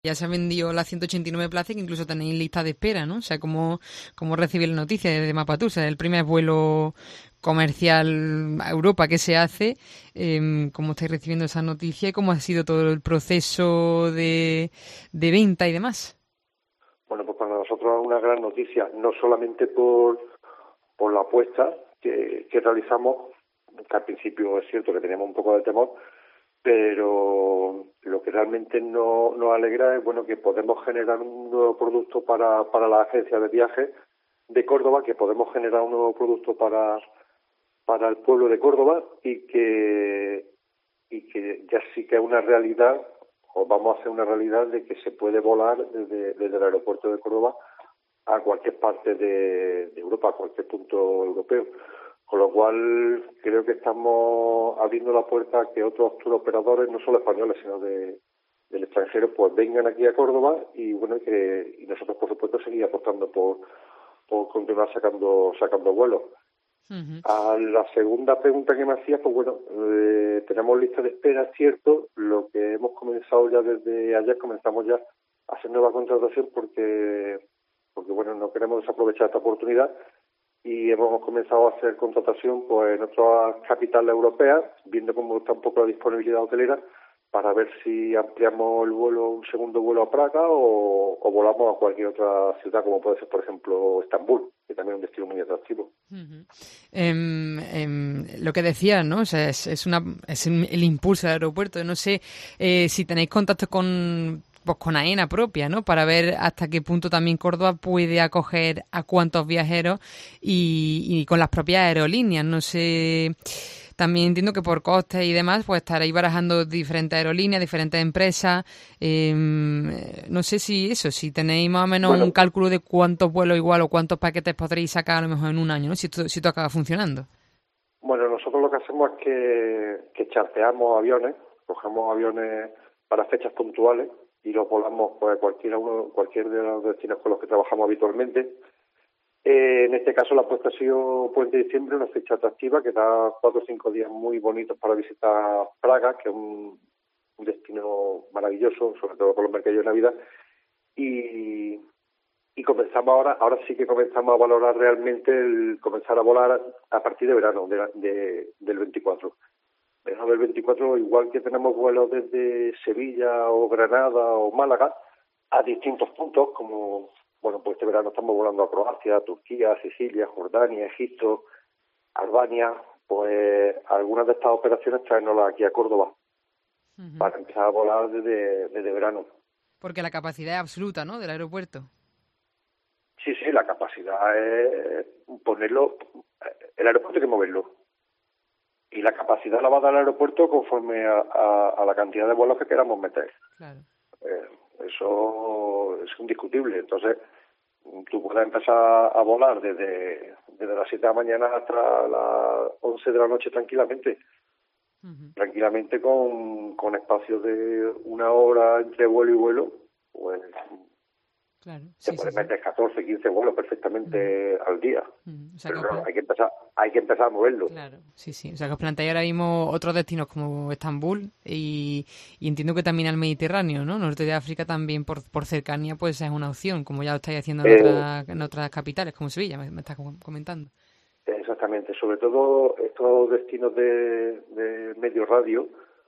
Ya se han vendido las 189 plazas y que incluso tenéis lista de espera, ¿no? O sea, ¿cómo recibir la noticia desde Mapatú? O sea, el primer vuelo comercial a Europa que se hace, ¿cómo estáis recibiendo esa noticia y cómo ha sido todo el proceso de venta y demás? Bueno, pues para nosotros es una gran noticia, no solamente por la apuesta que realizamos, que al principio es cierto que teníamos un poco de temor, pero lo que realmente nos alegra es bueno que podemos generar un nuevo producto para la agencia de viajes de Córdoba, que podemos generar un nuevo producto para el pueblo de Córdoba y que ya sí que es una realidad, o vamos a hacer una realidad de que se puede volar desde el aeropuerto de Córdoba a cualquier parte de Europa, a cualquier punto europeo. Con lo cual creo que estamos abriendo la puerta a que otros tour operadores, no solo españoles, sino del extranjero, pues vengan aquí a Córdoba y bueno, y nosotros por supuesto seguir apostando por continuar sacando vuelos. Uh-huh. A la segunda pregunta que me hacías, pues bueno, tenemos lista de espera, es cierto. Lo que hemos comenzado ya desde ayer, comenzamos ya a hacer nueva contratación porque bueno, no queremos desaprovechar esta oportunidad y hemos comenzado a hacer contratación pues en otras capitales europeas, viendo cómo está un poco la disponibilidad hotelera, para ver si ampliamos el vuelo, un segundo vuelo a Praga o volamos a cualquier otra ciudad, como puede ser, por ejemplo, Estambul, que también es un destino muy atractivo. Uh-huh. Lo que decías, ¿no? O sea, es el impulso del aeropuerto. No sé si tenéis contacto con AENA propia, ¿no? Para ver hasta qué punto también Córdoba puede acoger a cuántos viajeros y con las propias aerolíneas. No sé. También entiendo que por costes y demás, pues estaréis barajando diferentes aerolíneas, diferentes empresas. No sé si tenéis más o menos un cálculo de cuántos vuelos igual o cuántos paquetes podréis sacar a lo mejor en un año, ¿no? Si esto acaba funcionando. Bueno, nosotros lo que hacemos es que charteamos aviones, cogemos aviones para fechas puntuales y los volamos pues cualquier de los destinos con los que trabajamos habitualmente. En este caso la apuesta ha sido Puente de Diciembre, una fecha atractiva que da 4 o 5 días muy bonitos para visitar Praga, que es un destino maravilloso, sobre todo con los mercadillos de Navidad. Y comenzamos ahora sí que comenzamos a valorar realmente el comenzar a volar a partir de verano, del 24. Verano del 24, igual que tenemos vuelos desde Sevilla o Granada o Málaga a distintos puntos, como bueno, pues este verano estamos volando a Croacia, Turquía, Sicilia, Jordania, Egipto, Albania. Pues algunas de estas operaciones traernoslas aquí a Córdoba para empezar a volar desde verano. Porque la capacidad es absoluta, ¿no?, del aeropuerto. Sí, la capacidad es ponerlo. El aeropuerto hay que moverlo. Y la capacidad la va a dar el aeropuerto conforme a la cantidad de vuelos que queramos meter. Claro. Eso es indiscutible. Entonces, tú puedes empezar a volar desde las 7 de la mañana hasta las 11 de la noche tranquilamente. Uh-huh. Tranquilamente con espacios de 1 hora entre vuelo y vuelo, pues claro, se pueden meter 14, 15 vuelos perfectamente al día. O sea, pero no, hay que empezar a moverlo. Claro, sí. O sea, que os planteáis ahora mismo otros destinos como Estambul y entiendo que también al Mediterráneo, ¿no? Norte de África también por cercanía pues es una opción, como ya lo estáis haciendo en otras capitales, como Sevilla, me estás comentando. Exactamente, sobre todo estos destinos de medio radio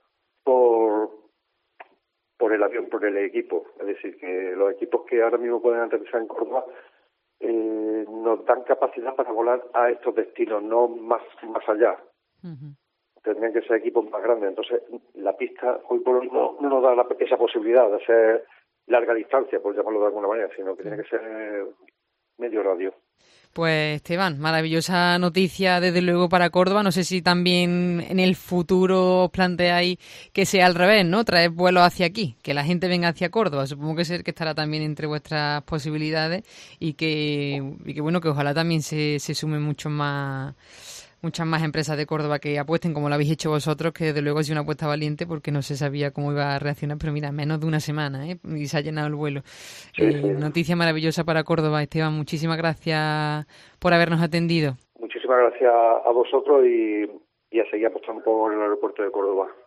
por el avión, por el equipo. Es decir, que los equipos que ahora mismo pueden aterrizar en Córdoba nos dan capacidad para volar a estos destinos, no más allá. Uh-huh. Tendrían que ser equipos más grandes. Entonces, la pista hoy por hoy no nos da esa posibilidad de hacer larga distancia, por llamarlo de alguna manera, sino que tiene que ser medio radio. Pues Esteban, maravillosa noticia desde luego para Córdoba. No sé si también en el futuro os planteáis que sea al revés, ¿no? Traer vuelos hacia aquí, que la gente venga hacia Córdoba. Supongo que estará también entre vuestras posibilidades y que bueno, que ojalá también se sumen muchas más empresas de Córdoba que apuesten como lo habéis hecho vosotros, que desde luego ha sido una apuesta valiente porque no se sabía cómo iba a reaccionar, pero mira, menos de 1 semana, y se ha llenado el vuelo. Sí. Noticia maravillosa para Córdoba, Esteban, muchísimas gracias por habernos atendido. Muchísimas gracias a vosotros y a seguir apostando por el aeropuerto de Córdoba.